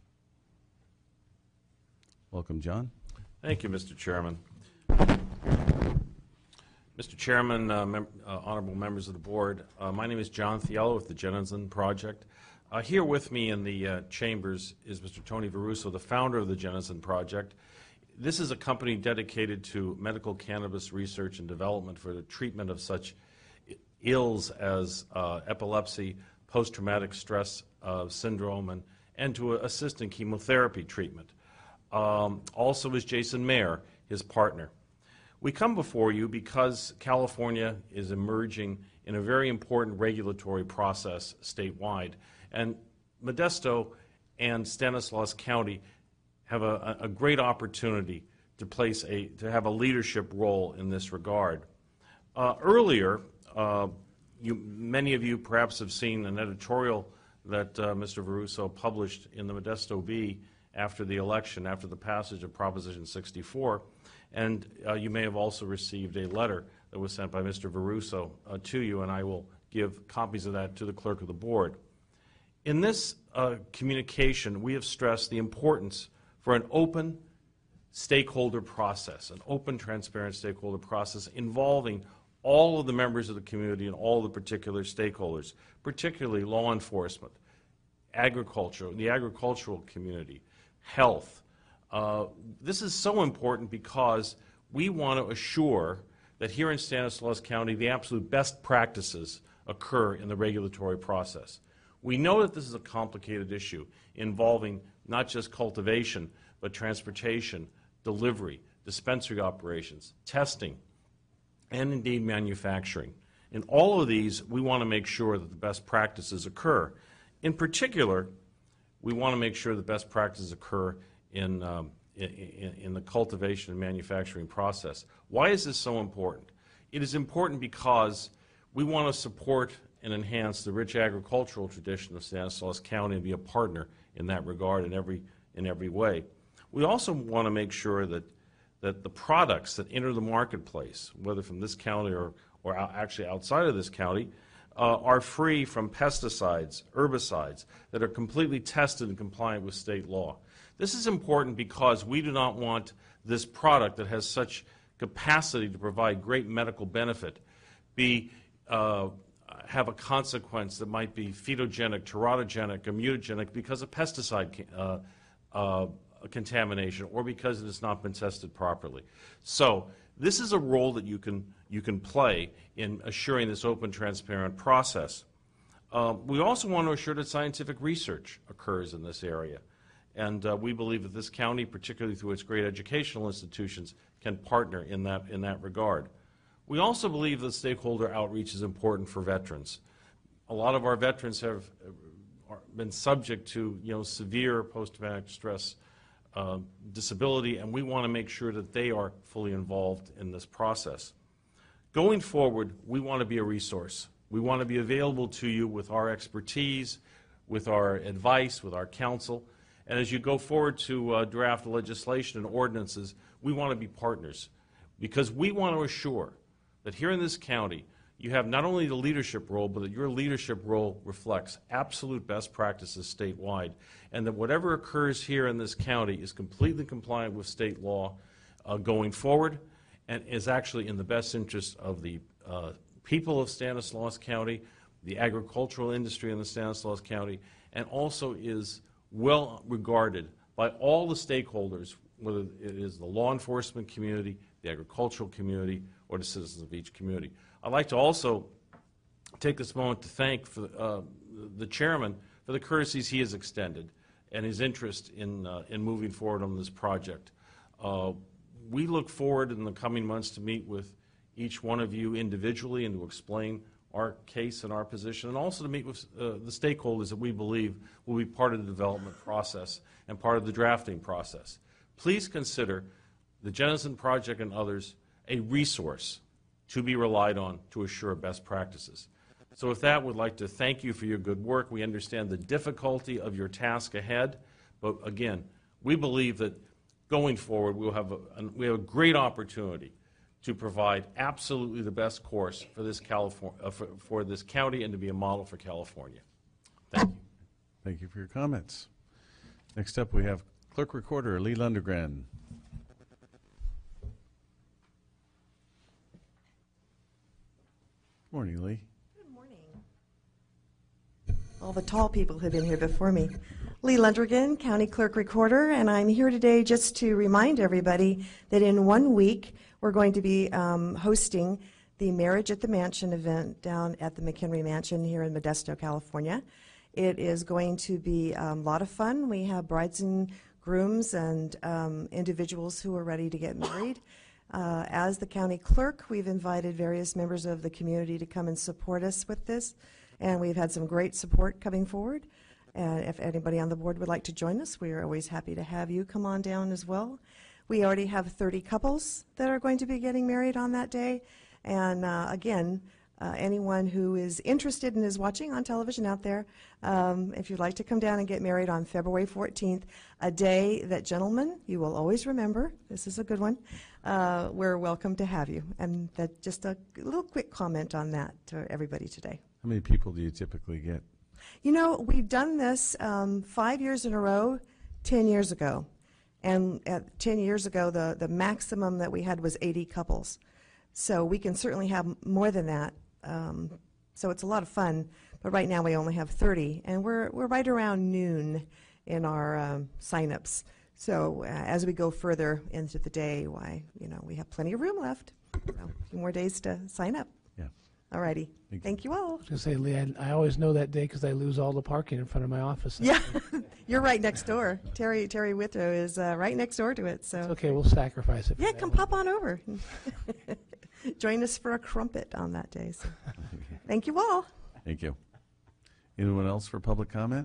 Speaker 1: Welcome, John.
Speaker 11: Thank you, Mr. Chairman. Mr. Chairman, honorable members of the board, my name is John Thiela with the Jenizen Project. Here with me in the chambers is Mr. Tony Veruso, the founder of the Jenizen Project. This is a company dedicated to medical cannabis research and development for the treatment of such ills as epilepsy, post-traumatic stress syndrome, and to assist in chemotherapy treatment. Also is Jason Mayer, his partner. We come before you because California is emerging in a very important regulatory process statewide, and Modesto and Stanislaus County have a great opportunity to have a leadership role in this regard. Earlier, many of you perhaps have seen an editorial that Mr. Veruso published in the Modesto Bee after the election, after the passage of Proposition 64, and you may have also received a letter that was sent by Mr. Veruso to you, and I will give copies of that to the clerk of the board. In this communication, we have stressed the importance for an open stakeholder process, an open, transparent stakeholder process involving all of the members of the community and all the particular stakeholders, particularly law enforcement, agriculture, the agricultural community, health. This is so important because we want to assure that here in Stanislaus County, the absolute best practices occur in the regulatory process. We know that this is a complicated issue involving not just cultivation, but transportation, delivery, dispensary operations, testing, and indeed manufacturing. In all of these, we want to make sure that the best practices occur. In particular, we want to make sure the best practices occur in the cultivation and manufacturing process. Why is this so important? It is important because we want to support and enhance the rich agricultural tradition of Stanislaus County and be a partner in that regard in every way. We also want to make sure that the products that enter the marketplace, whether from this county or actually outside of this county, are free from pesticides, herbicides, that are completely tested and compliant with state law. This is important because we do not want this product that has such capacity to provide great medical benefit have a consequence that might be fetogenic, teratogenic, or mutagenic because of pesticide contamination or because it has not been tested properly. So this is a role that you can play in assuring this open, transparent process. We also want to assure that scientific research occurs in this area. And we believe that this county, particularly through its great educational institutions, can partner in that regard. We also believe that stakeholder outreach is important for veterans. A lot of our veterans have been subject to severe post-traumatic stress disability, and we want to make sure that they are fully involved in this process. Going forward, we want to be a resource. We want to be available to you with our expertise, with our advice, with our counsel, And as you go forward to draft legislation and ordinances, we want to be partners, because we want to assure that here in this county, you have not only the leadership role, but that your leadership role reflects absolute best practices statewide, and that whatever occurs here in this county is completely compliant with state law going forward, and is actually in the best interest of the people of Stanislaus County, the agricultural industry in the Stanislaus County, and also is well regarded by all the stakeholders, whether it is the law enforcement community, the agricultural community, or the citizens of each community. I'd like to also take this moment to thank the chairman for the courtesies he has extended and his interest in moving forward on this project. We look forward in the coming months to meet with each one of you individually and to explain our case and our position, and also to meet with the stakeholders that we believe will be part of the development process and part of the drafting process. Please consider the Jenison Project and others a resource to be relied on to assure best practices. So with that, we'd like to thank you for your good work. We understand the difficulty of your task ahead, but again, we believe that going forward we have a great opportunity to provide absolutely the best course for this for this county and to be a model for California. Thank you.
Speaker 1: Thank you for your comments. Next up, we have Clerk Recorder Lee Lundergren. Good morning, Lee.
Speaker 12: Good morning. All the tall people have been here before me. Lee Lundergan, County Clerk Recorder, and I'm here today just to remind everybody that in 1 week we're going to be hosting the Marriage at the Mansion event down at the McHenry Mansion here in Modesto, California. It is going to be a lot of fun. We have brides and grooms and individuals who are ready to get married. As the county clerk, we've invited various members of the community to come and support us with this, and we've had some great support coming forward. And if anybody on the board would like to join us, we are always happy to have you come on down as well. We already have 30 couples that are going to be getting married on that day. And again, anyone who is interested and is watching on television out there, if you'd like to come down and get married on February 14th, a day that, gentlemen, you will always remember, this is a good one, we're welcome to have you. And that, just a little quick comment on that to everybody today.
Speaker 1: How many people do you typically get?
Speaker 12: You know, we've done this 5 years in a row, 10 years ago. And 10 years ago, the maximum that we had was 80 couples. So we can certainly have more than that. So it's a lot of fun. But right now we only have 30. And we're right around noon in our sign-ups. So as we go further into the day, we have plenty of room left. So a few more days to sign up.
Speaker 1: Yeah.
Speaker 12: All righty. Thank you all.
Speaker 8: I was going to say, Lee, I always know that day because I lose all the parking in front of my office.
Speaker 12: Yeah, you're right next door. Terry Withrow is right next door to it. So
Speaker 8: it's okay, we'll sacrifice it.
Speaker 12: Yeah, come pop on over. Join us for a crumpet on that day. So. Thank you all.
Speaker 1: Thank you. Anyone else for public comment?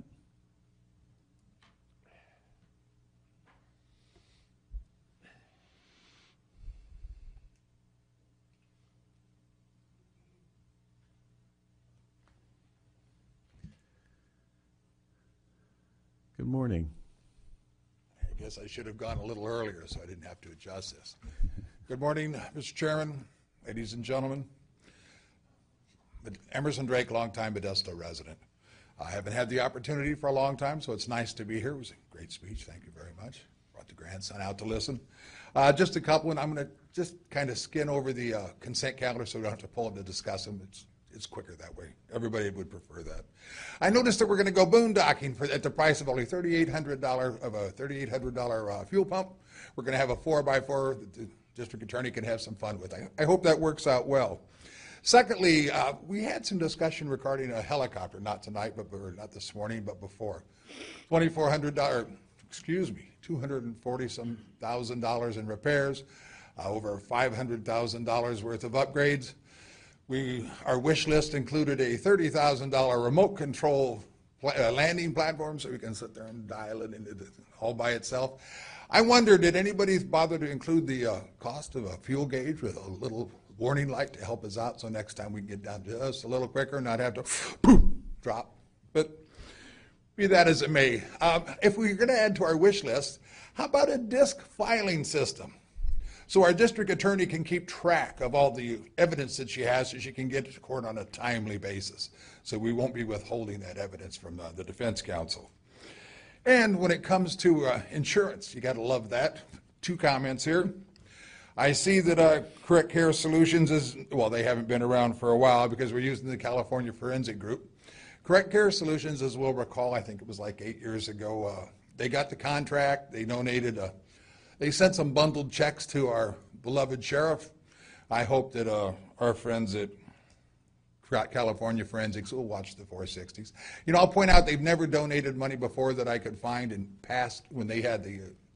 Speaker 1: Good morning.
Speaker 13: I guess I should have gone a little earlier so I didn't have to adjust this. Good morning, Mr. Chairman, ladies and gentlemen. Emerson Drake, longtime Modesto resident. I haven't had the opportunity for a long time, so it's nice to be here. It was a great speech. Thank you very much. Brought the grandson out to listen. Just a couple, and I'm going to just kind of skin over the consent calendar so we don't have to pull them to discuss them. It's quicker that way. Everybody would prefer that. I noticed that we're going to go boondocking at the price of only $3,800 of a $3,800 fuel pump. We're going to have a 4x4 that the district attorney can have some fun with. I hope that works out well. Secondly, we had some discussion regarding a helicopter, not tonight, or not this morning, but before. $240-some thousand in repairs, over $500,000 worth of upgrades. Our wish list included a $30,000 remote control landing platform so we can sit there and dial it into all by itself. I wonder, did anybody bother to include the cost of a fuel gauge with a little warning light to help us out so next time we can get down to us a little quicker and not have to drop? But Be that as it may, if we're going to add to our wish list, how about a disc filing system? So our district attorney can keep track of all the evidence that she has so she can get to court on a timely basis. So we won't be withholding that evidence from the defense counsel. And when it comes to insurance, you got to love that. 2 comments here. I see that Correct Care Solutions is, well, they haven't been around for a while because we're using the California Forensic Group. Correct Care Solutions, as we'll recall, I think it was like 8 years ago, they got the contract, they donated, they sent some bundled checks to our beloved sheriff. I hope that our friends at California Forensics will watch the 460s. You know, I'll point out they've never donated money before that I could find in past when they had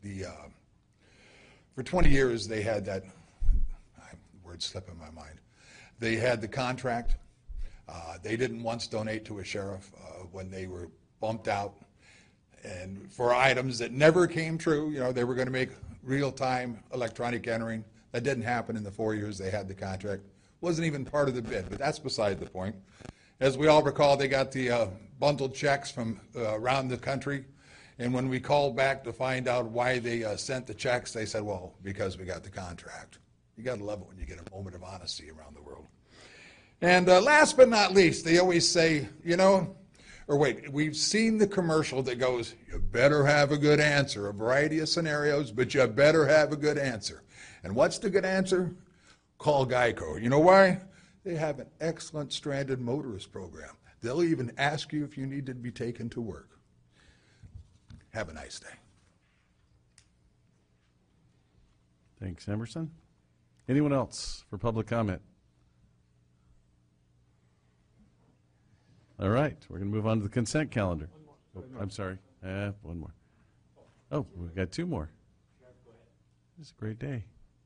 Speaker 13: for 20 years they had that, words slip in my mind. They had the contract. They didn't once donate to a sheriff when they were bumped out. And for items that never came true, you know, they were going to make real-time electronic entering. That didn't happen in the 4 years they had the contract. Wasn't even part of the bid, but that's beside the point. As we all recall, they got the bundled checks from around the country, and when we called back to find out why they sent the checks, they said, well, because we got the contract. You got to love it when you get a moment of honesty around the world. And last but not least, they always say, you know, or wait, we've seen the commercial that goes, you better have a good answer, a variety of scenarios, but you better have a good answer. And what's the good answer? Call Geico. You know why? They have an excellent stranded motorist program. They'll even ask you if you need to be taken to work. Have a nice day.
Speaker 1: Thanks, Emerson. Anyone else for public comment? All right, we're going to move on to the consent calendar. Oh, I'm sorry. One more. Oh, we've got 2 more. This is a great day.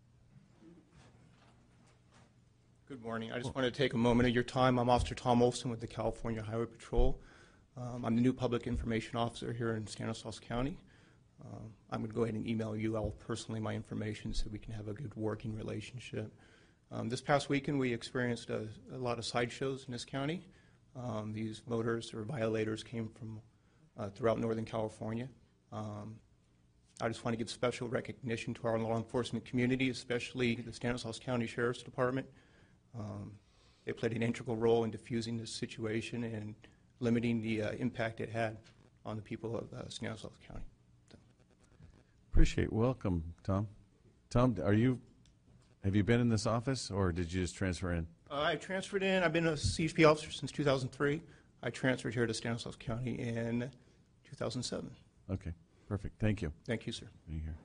Speaker 14: Good morning. I just want to take a moment of your time. I'm Officer Tom Olson with the California Highway Patrol. I'm the new public information officer here in Stanislaus County. I'm going to go ahead and email you all personally my information so we can have a good working relationship. This past weekend we experienced a lot of sideshows in this county. These voters or violators came from throughout Northern California. I just want to give special recognition to our law enforcement community, especially the Stanislaus County Sheriff's Department. They played an integral role in diffusing this situation and limiting the impact it had on the people of Stanislaus County. So.
Speaker 1: Appreciate it. Welcome, Tom. Tom, have you been in this office or did you just transfer in?
Speaker 14: I transferred in. I've been a CHP officer since 2003. I transferred here to Stanislaus County in 2007.
Speaker 1: Okay, perfect. Thank you.
Speaker 14: Thank you, sir.
Speaker 1: Being here.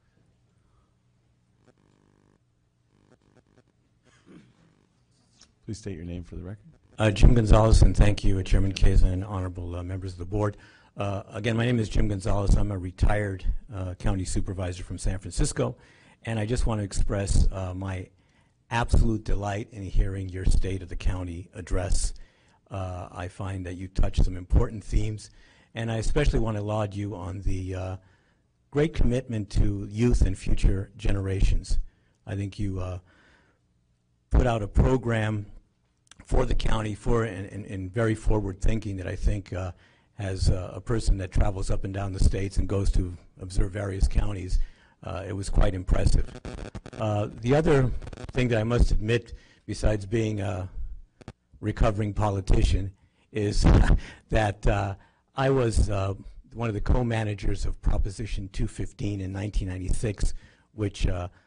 Speaker 1: Please state your name for the record.
Speaker 15: Jim Gonzalez, and thank you, Chairman Keza and honorable members of the board. Again, my name is Jim Gonzalez. I'm a retired county supervisor from San Francisco, and I just want to express my absolute delight in hearing your State of the County address. I find that you touched some important themes, and I especially want to laud you on the great commitment to youth and future generations. I think you put out a program for the county and very forward thinking that I think as a person that travels up and down the states and goes to observe various counties, it was quite impressive. The other thing that I must admit, besides being a recovering politician, is that I was one of the co-managers of Proposition 215 in 1996, which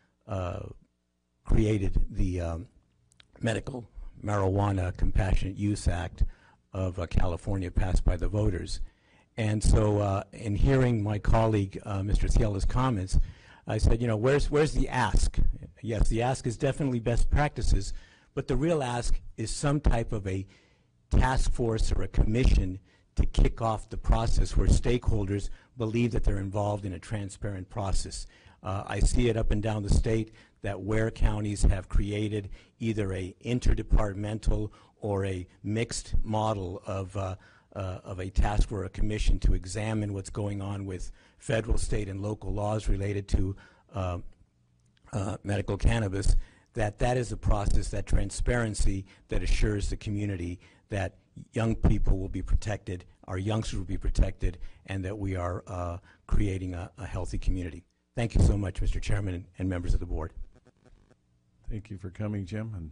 Speaker 15: created the Medical Marijuana Compassionate Use Act of California, passed by the voters. And so in hearing my colleague, Mr. Thiela's comments, I said, you know, where's the ask? Yes, the ask is definitely best practices, but the real ask is some type of a task force or a commission to kick off the process where stakeholders believe that they're involved in a transparent process. I see it up and down the state that where counties have created either a interdepartmental or a mixed model of a task or a commission to examine what's going on with federal, state, and local laws related to medical cannabis, that is a process, that transparency that assures the community that young people will be protected, our youngsters will be protected, and that we are creating a healthy community. Thank you so much, Mr. Chairman and members of the board.
Speaker 1: Thank you for coming, Jim, and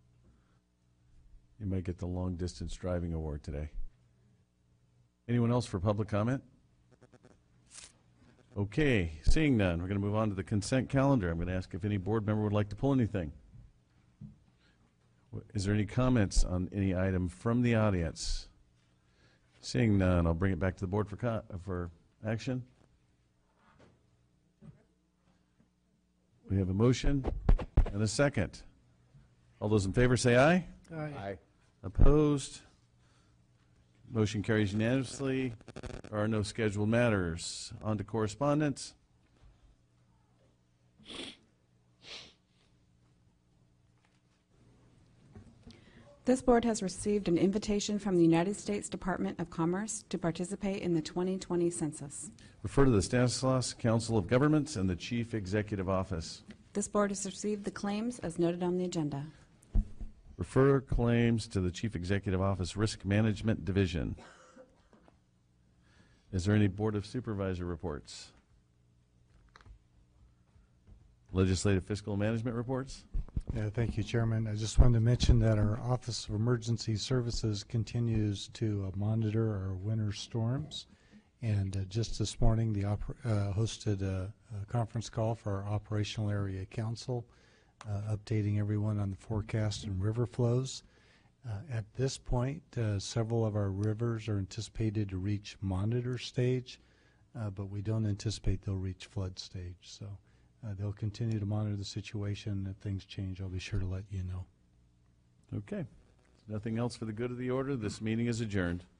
Speaker 1: you might get the long distance driving award today. Anyone else for public comment? Okay, seeing none, we're going to move on to the consent calendar. I'm going to ask if any board member would like to pull anything. Is there any comments on any item from the audience? Seeing none, I'll bring it back to the board for action. We have a motion and a second. All those in favor say aye.
Speaker 8: Aye.
Speaker 1: Opposed? Motion carries unanimously. There are no scheduled matters. On to correspondence.
Speaker 16: This board has received an invitation from the United States Department of Commerce to participate in the 2020 census.
Speaker 1: Refer to the Stanislaus Council of Governments and the Chief Executive Office.
Speaker 16: This board has received the claims as noted on the agenda.
Speaker 1: Refer claims to the Chief Executive Office Risk Management Division. Is there any Board of Supervisor reports? Legislative Fiscal Management reports?
Speaker 17: Yeah, thank you, Chairman. I just wanted to mention that our Office of Emergency Services continues to monitor our winter storms. And just this morning, the hosted a conference call for our Operational Area Council, updating everyone on the forecast and river flows. At this point, several of our rivers are anticipated to reach monitor stage, but we don't anticipate they'll reach flood stage. So they'll continue to monitor the situation. If things change, I'll be sure to let you know.
Speaker 1: Okay. Nothing else for the good of the order. This meeting is adjourned.